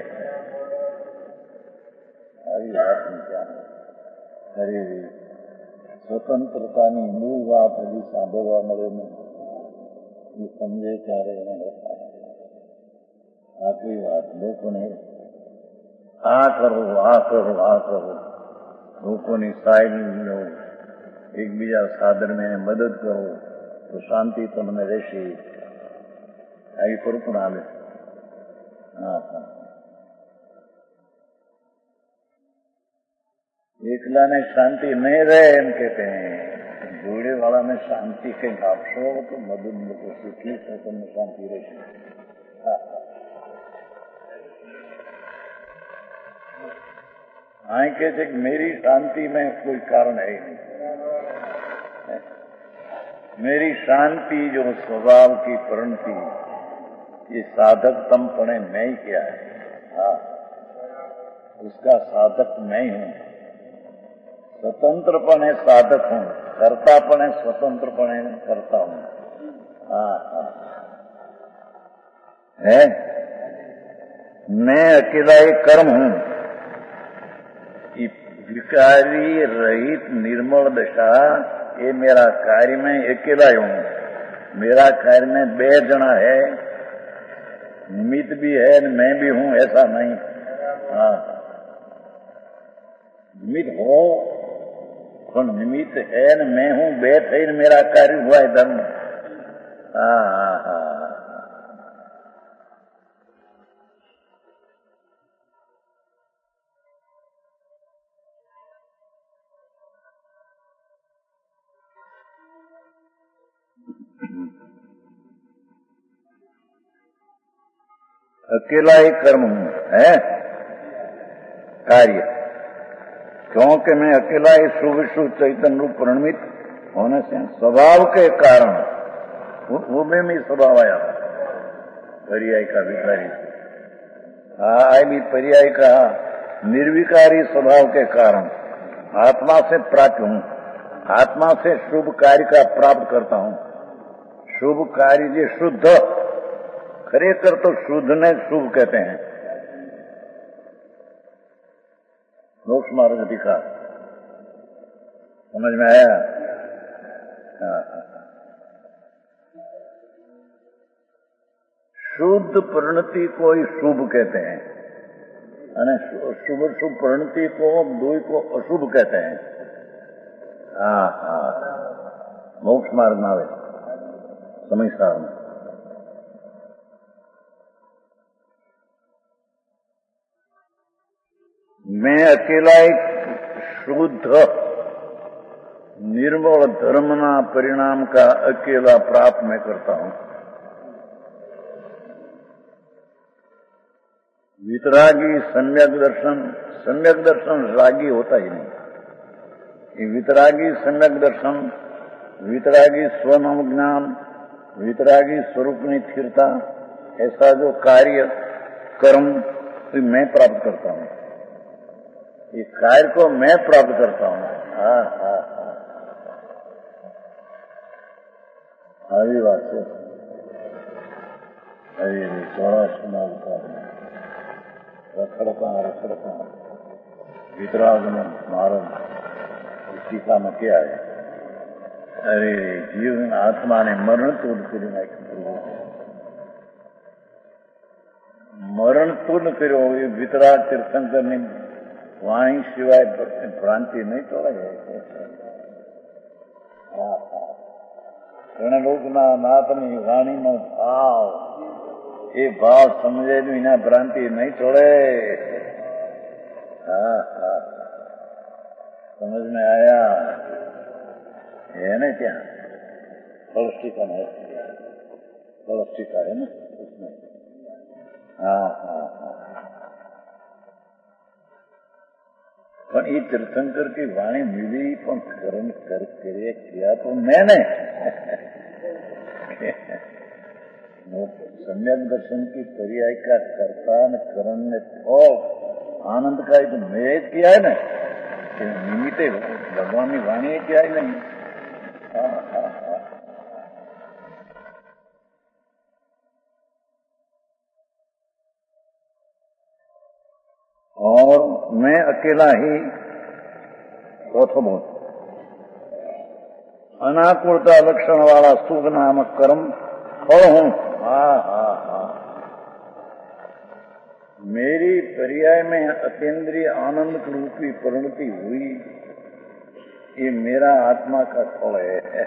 આવી વાત क्या अरे स्वतंत्रता ની મૂળ વાત હજી સાંભળવા મળે નહીં, એ સમજે ત્યારે એને આખી વાત લોકોને આ કરો આ કરો આ કરો, લોકોની સહાય લો, એકબીજા સાધન में મદદ કરો તો શાંતિ તમને રહેશે, આવી કલ્પના આવે। હા હા, एकला ने शांति नहीं रहे एम कहते हैं, जोड़े वाला में शांति के आपशो तो मदद लोग सीखी तो तुमने शांति रही। हाँ कहते कि मेरी शांति में कोई कारण है ही नहीं, मेरी शांति जो स्वभाव की परिणति ये साधकतम पणे मैं ही किया है। हाँ, उसका साधक मैं ही हूँ, स्वतंत्रपणे साधक हूँ, कर्तापणे स्वतंत्रपणे करता हूँ। हाँ हाँ है, मैं अकेला एक कर्म हूँ, विकारी रहित निर्मल दशा ये मेरा कार्य में अकेला ही हूँ। मेरा कार्य में बे जना है, निमित्त भी है मैं भी हूँ ऐसा नहीं। हाँ, निमित्त हो પણ નિમિત્ત है न मैं हूँ, बे थઈને मेरा कार्य हुआ है धर्म। हाँ हाँ हाँ, अकेला ही कर्म हूँ है कार्य, क्योंकि मैं अकेला ही शुभ शुभ चैतन्य रूप परिणमित होने से स्वभाव के कारण वो में भी स्वभाव आया पर्याय का विकारी। हाँ, भी पर्याय का निर्विकारी स्वभाव के कारण आत्मा से प्राप्त हूँ, आत्मा से शुभ कार्य का प्राप्त करता हूँ। शुभ कार्य जो शुद्ध, खरेखर तो शुद्ध ने शुभ कहते हैं, मोक्ष मार्ग दिखा। समझ में आया? हाँ, शुद्ध परिणति को ही शुभ कहते हैं, અને શુભ શુભ परिणति को दुई को अशुभ कहते हैं। हाँ हाँ, मोक्ष मार्ग में आवे समझदार में। मैं अकेला एक शुद्ध निर्मल धर्मना परिणाम का अकेला प्राप्त मैं करता हूँ। वितरागी सम्यक दर्शन, सम्यक दर्शन रागी होता ही नहीं। वितरागी सम्यक दर्शन, वितरागी स्वनाम ज्ञान, वितरागी स्वरूप में स्थिरता, ऐसा जो कार्य कर्म तो मैं प्राप्त करता हूँ, ये कार्य को मैं प्राप्त करता हूँ। हाँ हाँ हाँ, આવી વાત છે। अरे सौराष्ट्र रखड़ता रखड़ता वितराग में मारन टीका में क्या है? अरे जीवन आत्मा ने मरण तोड़ कर વર્ણન તું ન કર્યો એ વિતરાગ તીર્થંકરની વાણી સિવાય ભ્રાંતિ નહીં તોડે. ગણલોકના નાથની વાણીનો ભાવ એ ભાવ સમજે વિના ભ્રાંતિ નહીં તોડે. હા હા समझ में आया है ना? क्या कलस्टिका है, कलस्टिका है ना उसमें. हाँ हाँ हाँ. પણ એ તીર્થંકર की वाणी मिली પણ कर्म कर करे किया तो मैंने सम्यक दर्शन की पर्याय का कर्ता न करण ने फल आनंद का तो मैं किया है ना, निमित्ते भगवान की वाणी किया ही नहीं. हाँ हाँ हाँ. और मैं अकेला ही चौथो बोल अनाकुलता लक्षण वाला सुख नामक कर्म फल हूं. हाँ हाँ हाँ. मेरी पर्याय में अतीन्द्रिय आनंद रूपी परिणति हुई, ये मेरा आत्मा का फल है.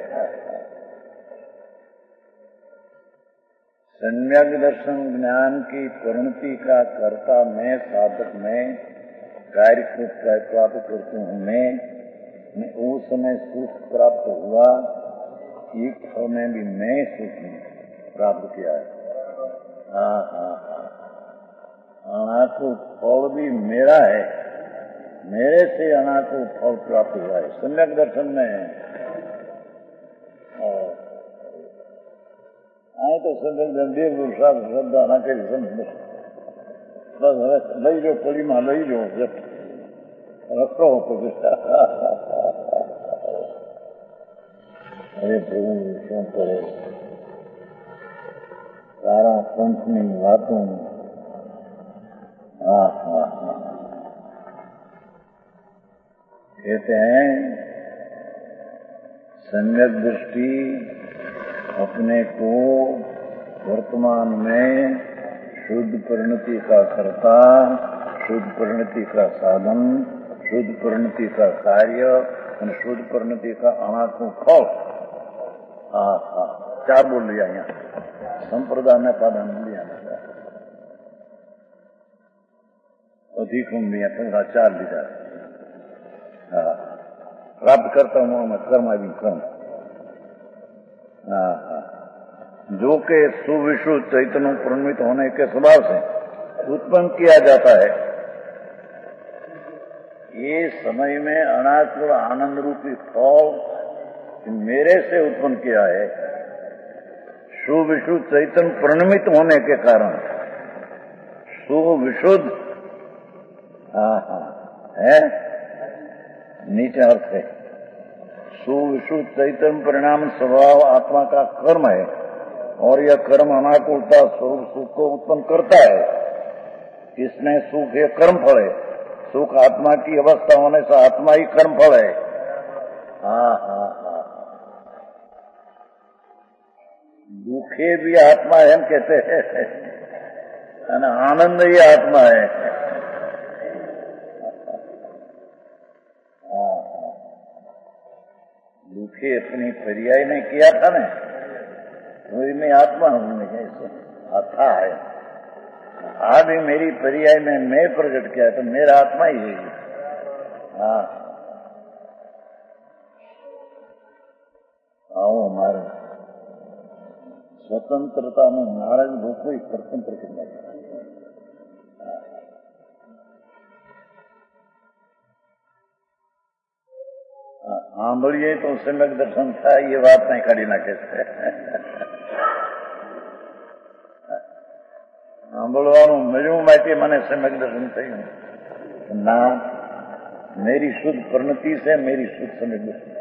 सम्यक दर्शन ज्ञान की परिणति का कर्ता मैं, साधक मैं, कार्य को प्राप्त करता हूँ मैं. उस समय सुख प्राप्त हुआ, एक फल में भी मैं सुख प्राप्त किया है. हाँ हाँ हाँ. अनाको फल भी मेरा है, मेरे से अनाको फल प्राप्त हुआ है सम्यक दर्शन में. आए तो सम्यक देव पुरुषार्थ श्रद्धा ना करी समझ बस હવે લઈ જાઓ પડીમાં લઈ જાઓ રખો. અરે પ્રભુ શું કરે તારા પંચની વાતો. हाँ हाँ हाँ. कहते हैं सम्यक दृष्टि अपने को वर्तमान में शुद्ध परिणति का कर्ता, शुद्ध परिणति का साधन, शुद्ध परिणति का कार्य और शुद्ध परिणति का अनात्म फल. हाँ हाँ. चार बोल लिया यहाँ संप्रदाय में पादन लिया अधिक हम लिया था चार लीजा. हाँ. प्राप्त करता हूँ मैं कर्म अभी कर्म. हाँ हाँ. जो के सुविशुद्ध चैतन्य प्रणमित होने के स्वभाव से उत्पन्न किया जाता है, ये समय में अनाकुल आनंद रूपी फल मेरे से उत्पन्न किया है. सुविशुद्ध चैतन्य प्रणमित होने के कारण सुविशुद्ध हाँ हाँ है नीचे अर्थ है. सुविशुद्ध चैतन्य परिणाम स्वभाव आत्मा का कर्म है और यह कर्म अनाकुलता स्वरूप सुख को उत्पन्न करता है. इसमें सुख है कर्म फल है. सुख आत्मा की अवस्था होने से आत्मा ही कर्म फल है. हाँ हाँ हाँ. दुखे भी आत्मा है हम कहते हैं, आनंद ही आत्मा है. दुखे अपनी पर्याय ने किया था ना, वही में आत्मा हूं था है. आज भी मेरी पर्याय में मैं प्रकट किया तो मेरा आत्मा ही है. हाँ. आओ हमारे स्वतंत्रता में नारायण भूख को ही स्वतंत्र करना. સાંભળીએ તો સમ્યક દર્શન થાય એ વાત નહીં કાઢી નાખે છે. સાંભળવાનું મળ્યું માટે મને સમ્યક દર્શન થયું ના, मेरी शुद्ध परिणति से मेरी शुद्ध सम्यक दर्शन.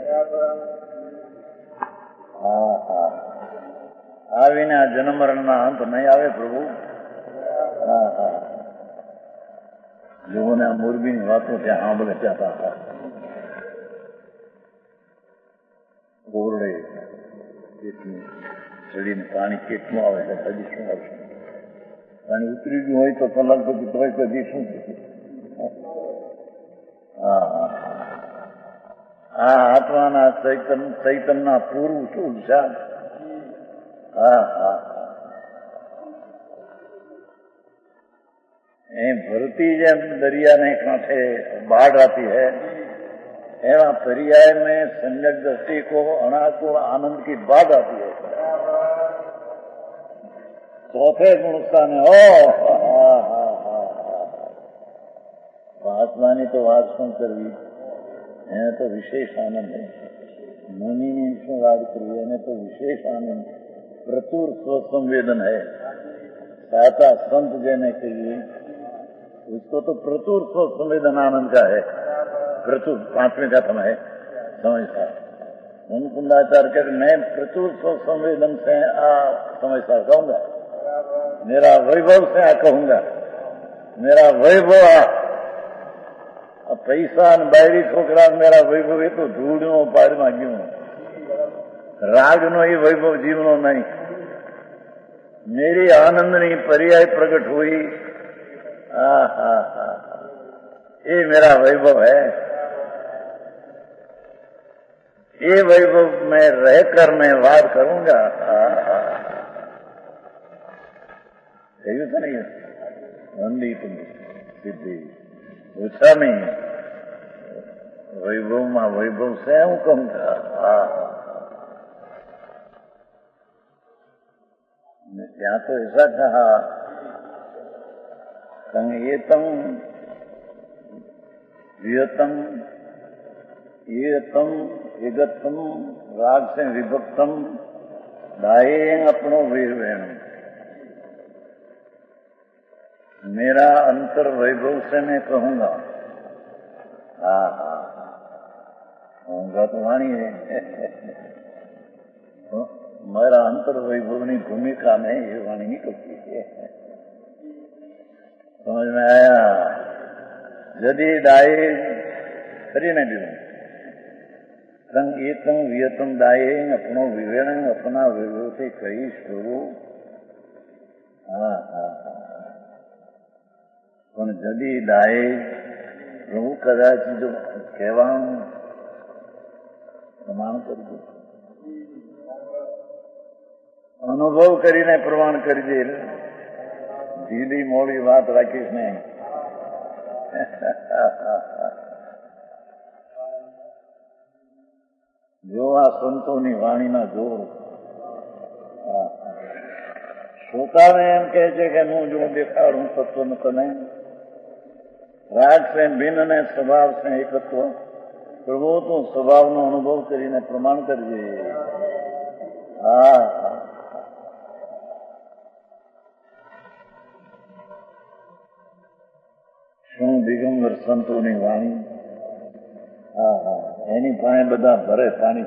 હા હા. આવીને આ જન્મ મરણના અંત નહીં આવે પ્રભુ. હા હા. લોકોને આ મોરબીની વાતો ત્યાં સાંભળે ત્યાં હતા ગોરડે કેટલું ચડીને પાણી કેટલું આવે છે હજી શું આવશે. અને ઉતરી ગયું હોય તો કલાક પછી તોય કદી શું થશે? હા હા આ આત્માના ચૈતન ચૈતનના પૂરું શું છે? હા હા એ ભરતી જેમ દરિયાને કાંઠે बाढ़ आती है, एवं पर्याय में सम्यक दृष्टि को अनाकुल आनंद की बाढ़ आती है। चौथे गुण स्थान है ओ आत्मा तो વાત શું કરવી, એને તો વિશેષ આનંદ है। મુનિની શું વાત કરવી, એને તો વિશેષ આનંદ, પ્રચુર સ્વસંવેદન है। साता संत જેને કહીએ उसको तो प्रचुर स्वसंवेदन आनंद का है, प्रचुर पांचवें का समय समझता मुनकुंदाचार्य कहते मैं प्रचुर स्वसंवेदन से आ समझता कहूंगा, मेरा वैभव से आ कहूंगा, मेरा वैभव आ पैसा बायरी छोकरा मेरा वैभव એ તો ધૂળનો પારમાં ગયું, રાગનો એ વૈભવ જીવનો નહીં। मेरी आनंदनी पर्याय प्रकट हुई, हा हा हा ये मेरा वैभव है। ये वैभव में रहकर मैं वाद करूंगा। કહ્યું છે ને વંદિત સિદ્ધિ ઉછામી વૈભવમાં વૈભવ से હું कहूंगा। ત્યાં તો ऐसा कहा संयतम वियतम येतम विगतम राग से विभक्तम दाएं अपनो वीरवेण, मेरा अंतर वैभव से मैं कहूंगा। हाँ हाँ कहूंगा तो वाणी है मेरा अंतर वैभव की भूमिका में ये वाणी नहीं करती है। समझ में आया? यदि दाए કરીને દીધું સંગ એકમ વિયતમ દાએ अपनो विवेरण अपना विवेक से कही शुरू। હા હા પણ જદી દાએ પ્રભુ કદાચ જો કહેવાનું પ્રમાણ કરજો, અનુભવ કરીને પ્રમાણ કરી દે, ઢીલી મોડી વાત રાખીશ નહીં। જો આ સંતોની વાણીના જોર શ્રોતાને એમ કહે છે કે હું જો દેખાડું તત્વ તને રાગ સે ભિન્ન ને સ્વભાવ સે એકત્વ, પ્રભુ તું સ્વભાવનો અનુભવ કરીને પ્રમાણ કરજે। હા શું દિગંબર સંતોની વાણી, હા હા એની પાસે બધા ભરે પાણી,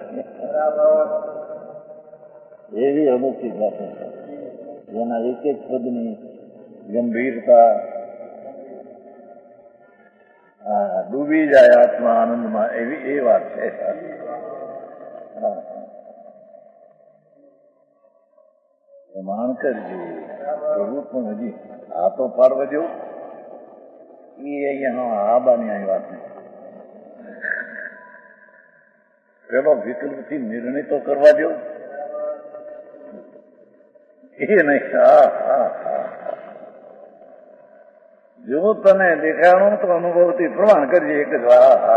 એવી અનોખી વાતો છે જેના એક એક પદની ગંભીરતા, હા ડૂબી જાય આત્મા આનંદમાં, એવી એ વાત છે। પ્રમાણ કરજે પ્રભુ પણ હજી આ તો પાડવા દો, એ અહીંયા આબાની આ વાત નહીં। પેલો વિકલ્પથી નિર્ણય તો કરવા દો, એ નહીં। હા હા હા જો તને દેખાણું તો અનુભવથી પ્રમાણ કરજે એક જ। હા હા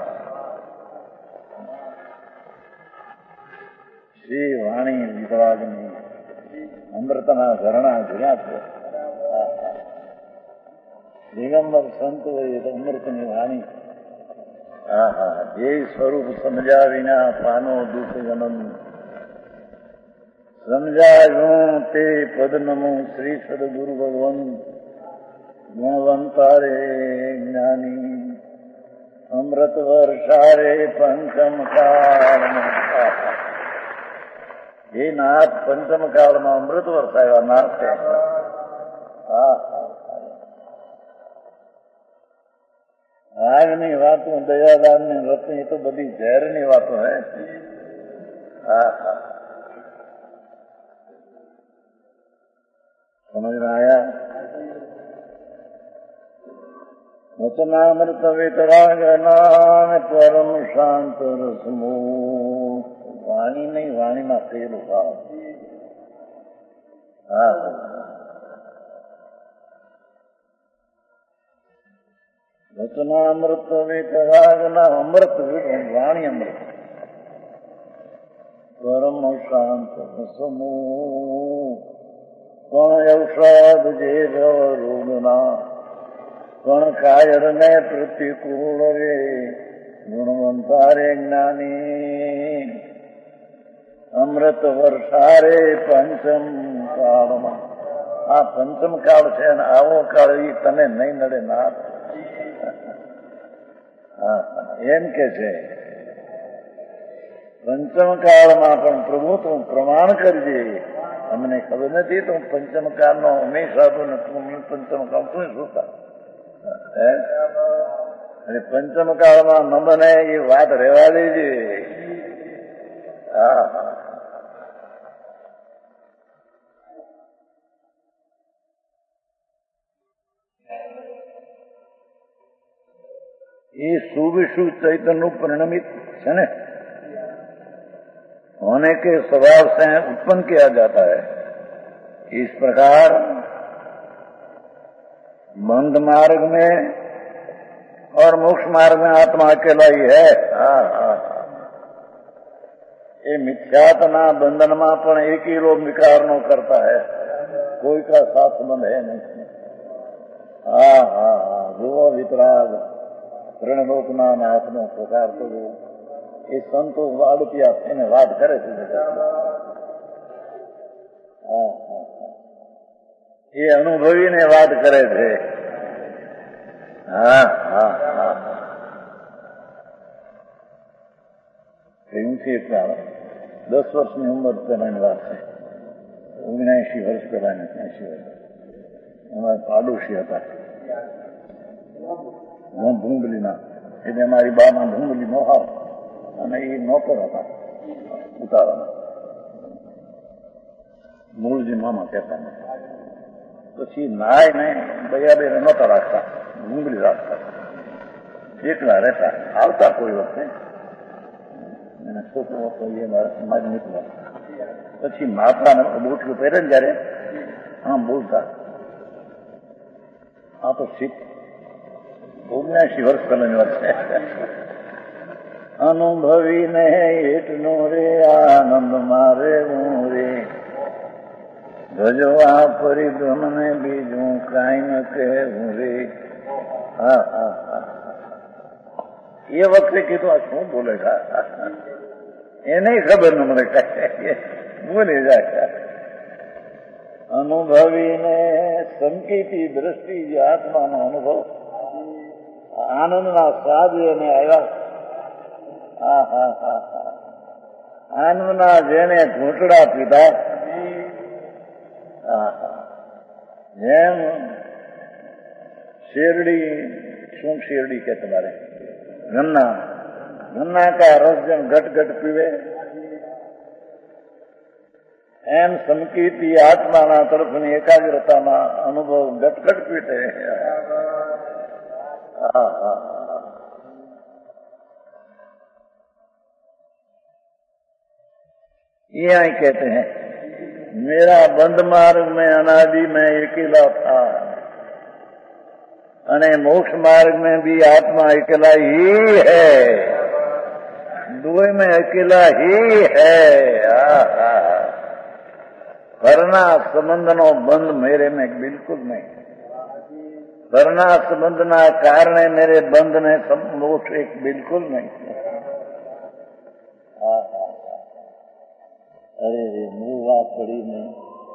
શ્રી વાણી વિતરાગની અમૃતના ઝરણા ઝર્યા છે। દિગંબર સંત હોય તો અમૃતની વાણી, હા હા જે સ્વરૂપ સમજ્યા વિના પાનો દુઃખ જન્મ, સમજાયું તે પદ નમો શ્રી સદગુરુ ભગવન ગુણવંતારે જ્ઞાની અમૃત વર્ષારે પંચમ કાળમાં। એ નાથ પંચમ કાળમાં અમૃત વરસાવ્યા નાથ છે। હા આગની વાતો દયાદાનની રત્ન એ તો બધી ઝેરની વાતો હે। હા હા समझ में आया? વચનામૃત વિતરાગના પરમ શાંત રસમો. વાણી નહીં, વાણીમાં ફેર ભાવ. હા, વચનામૃત વિતરાગના અમૃત વાણી અમૃત પરમ શાંત રસમો. કોણ ઔષધ જે રોગના, કોણ કાયર ને પ્રતિકૂળ રે, ગુણવંતારે જ્ઞાની. અમૃત વર્ષારે પંચમ કાળમાં. આ પંચમ કાળ છે ને આવો કાળ એ તને નહીં નડે ના. હા, એમ કે છે પંચમ કાળમાં પણ પ્રભુ તું પ્રમાણ કરજે. અમને ખબર નથી તો પંચમ કાળ નો હંમેશા તો પંચમ કાળ શું શું અને પંચમ કાળમાં ન બને એ વાત રહેવા દેજે. હા હા, ये शुभ शुभ चैतन्य परिणमित है न, होने के स्वभाव से उत्पन्न किया जाता है. इस प्रकार बंध मार्ग में और मोक्ष मार्ग में आत्मा अकेला ही है. हाँ हाँ, ये मिथ्यात्मा बंधन में पण एक ही लोग विकार नो करता है, कोई का साथ संबंध है नहीं. हाँ हाँ हाँ, जो वितराग ત્રણલોકના નાથનો પ્રકાર કરવો એ સંતો વાડપિયા એને વાત કરે છે. એ અનુભવીને વાત કરે છે. હા હા હા, એવું છે. દસ વર્ષની ઉંમર પહેલાની વાત છે, ઓગણએંશી વર્ષ પહેલાની. એંશી વર્ષ અમારા પાડોશી હતા ભૂંગલીના, એટલે મારી બામાં ભૂંગલી મોહાવ અને એ નોકર હતા ઉતારાના. મૂળજી મામા કહેતા. પછી નાય ને બયા બે નહોતા રાખતા, ભૂંગલી રાખતા, એકલા રહેતા. આવતા કોઈ વખતે એને છોકરો એ મારી નીકળ્યા. પછી માતાને બોટલું પહેરે ને જયારે આમ બોલતા. આ તો શીખ ઓગણસી વર્ષ પહેલાની વાત છે. અનુભવીને એટલો રે આનંદ મારે હું રે, ભજવા પરિભ્રમ ને બીજું કાંઈ ન કહેવું રે. હા હા હા, એ વખતે કીધું આ શું બોલે છે, એને ખબર ન મળે કાંઈ બોલે જાય. અનુભવીને સંકેતી દ્રષ્ટિ જે આત્માનો અનુભવ આનંદના સ્વાદ એને આવ્યા. હા હા હા હા, આનંદના જેને ઘૂંટડા પીધા. હા હા, જેમ શેરડી, શું શેરડી કે તમારે ગન્ના, ગન્ના કા રસ જેમ ઘટ ઘટ પીવે, એમ સંકેતી આત્માના તરફની એકાગ્રતાના અનુભવ ઘટઘટ પીટે. हाँ हाँ, ये आई कहते हैं मेरा बंद मार्ग में अनादि में अकेला था, अने मोक्ष मार्ग में भी आत्मा अकेला ही है, दुए में अकेला ही है. परना संबंध नो बंध मेरे में बिल्कुल नहीं. परना संबंध ना कारणे मेरे बंध ने मोक्ष एक बिल्कुल नहीं. अरे रे मूळ વાત પડી નહીં.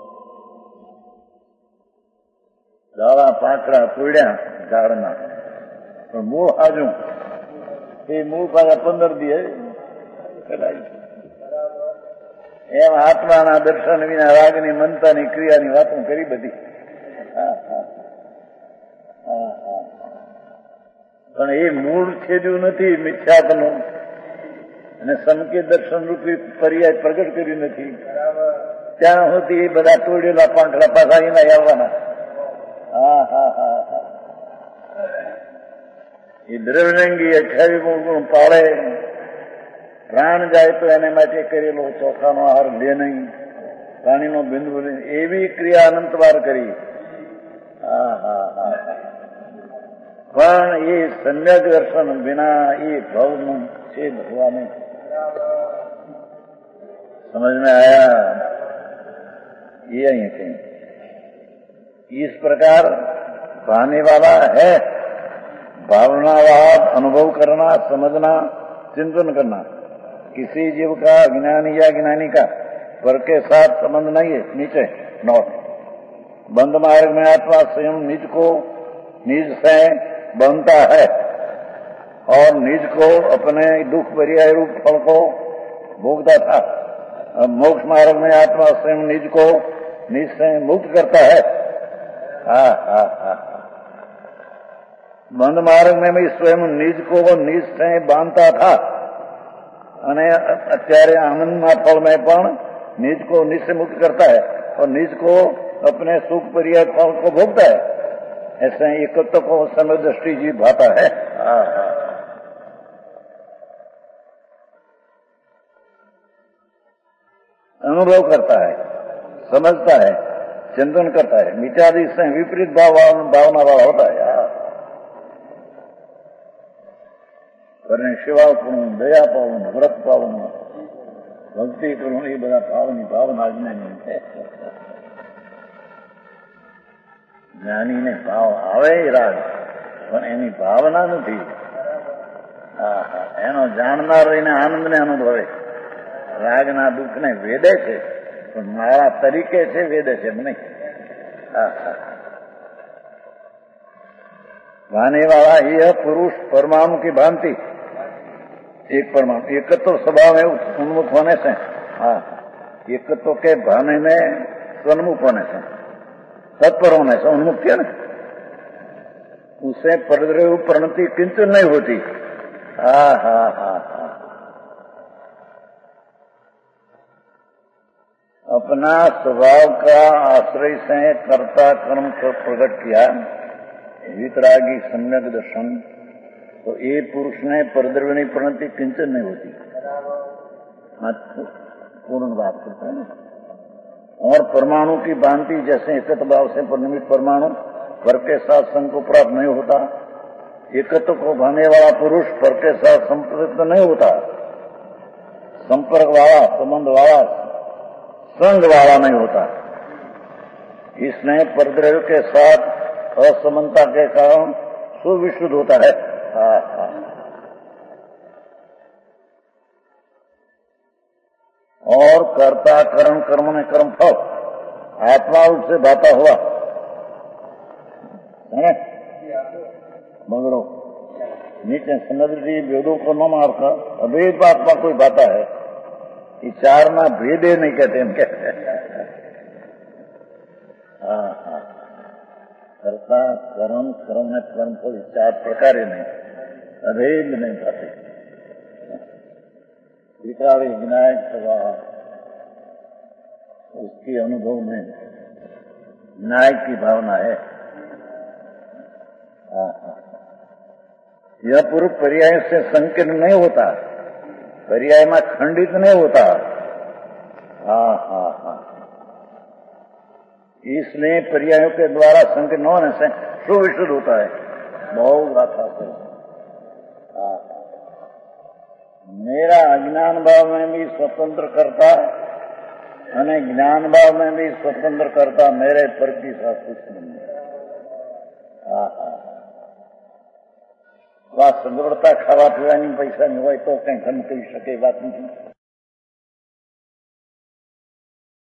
દાળા પાંખડા પૂડ્યા ઝાડના, પણ મૂળ હાજુ એ મૂળ પાછા પંદર દી કરાય. એમ આત્માના દર્શન વિના રાગની મનતાની ક્રિયાની વાતો કરી બધી. પણ એ મૂળ છેદ્યું નથી મિથ્યાત્વનું, અને સંકેત દર્શન રૂપી પર્યાય પ્રગટ કર્યું નથી. ત્યાં સુધી એ બધા તોડેલા પાંખડા પાછા એના આવવાના. હા હા હા હા, એ દ્રવ્યંગી અઠ્યાવી ગુણ પાળે, પ્રાણ જાય તો એને માટે કરેલો ચોખાનો આહાર લે નહીં, પાણીનો બિંદુ એવી ક્રિયા અનંતવાર કરી. હા હા હા પણ એ સમ્યક દર્શન વિના એ ભાવનું છેદ हुआ नहीं. समझ में आया? ये नहीं कहीं इस प्रकार पाने वाला है. भावनावाद अनुभव करना, समझना, चिंतन करना. किसी जीव का ज्ञानी या ज्ञानी का पर के साथ संबंध नहीं है. नीचे नोट. बंद मार्ग में आत्मा स्वयं निज को निज से बनता है और निज को अपने दुख पर्याय रूप फल को भोगता था. अब मोक्ष मार्ग में आत्मा स्वयं निज को निज से मुक्त करता है. हा हा हा बंद मार्ग में भी स्वयं निज को निज से बांधता था અને અત્યારે આનંદના ફળ में પણ निज को निज से मुक्त करता है और निज को अपने सुख पर्याय फल को भोगता है. ऐसे एकत्व को समय दृष्टि जी भाता है. हाँ हाँ अनुभव करता है, समझता है, चिंतन करता है. मिथ्यादि से विपरीत भाव भावना वाला होता है. करने सेवा करूं, दया पाऊं, व्रत पाऊं, भक्ति करूं, ये બધા ભાવની ભાવના જ્ઞાની છે. જ્ઞાનીને ભાવ આવે રાગ પણ એની ભાવના નથી. હા હા એનો જાણનાર રહીને આનંદને અનુભવે. રાગના દુઃખને વેદે છે પણ મારા તરીકે છે વેદે છે નહીં. હા હા भाने वाला यह पुरुष परमाणु की भांति एक परमाणु एकत्व स्वभाव में उन्मुख होने से, हाँ एकत्व के भाने में स्वन्मुख होने से, तत्पर होने से उन्मुख किया ना, उसे परद्रव्य प्रणति किंचन नहीं होती. हाँ हाँ हाँ हाँ अपना स्वभाव का आश्रय से कर्ता कर्म को प्रकट किया वितरागी सम्यक दर्शन, तो ये पुरुष ने परद्रव्य प्रणति किंचन नहीं होती. पूर्ण बात करते हैं ना. और परमाणु की भांति जैसे एकत्व भाव से परिणमित परमाणु पर के साथ संग को प्राप्त नहीं होता, एकत्व को भाने वाला पुरुष पर के साथ संपर्क नहीं होता. संपर्क वाला, संबंध वाला, संग वाला नहीं होता. इसने परद्रव्य के साथ असमानता के कारण सुविशुद्ध होता है. हाँ हाँ और कर्ता कर्म कर्म ने कर्म फल आत्मा रूप से भाता हुआ है. मगड़ो नीचे समझी भेदों को न मारकर अभेद आत्मा कोई भाता है. ये चार ना भेदे नहीं कहते हम कहते. हाँ हाँ कर्ता कर्म कर्म ने कर्म को चार प्रकारे नहीं अभेद नहीं पाते. विकारी विनायक स्वभाव उसकी अनुभव में विनायक की भावना है. यह पूर्व पर्याय से संकीर्ण नहीं होता, पर्याय में खंडित नहीं होता. हाँ हाँ हाँ इसलिए पर्यायों के द्वारा संकीर्ण होने से सुविशुद्ध होता है. बहुत गाथा से मेरा अज्ञान भाव में भी स्वतंत्र करता અને જ્ઞાન ભાવ में भी स्वतंत्र करता मेरे पर की साथ कुछ नहीं. हाँ हाँ સગવડતા ખાવા પીવાની પૈસા ની હોય તો કઈ ઘન કહી શકે વાત નથી.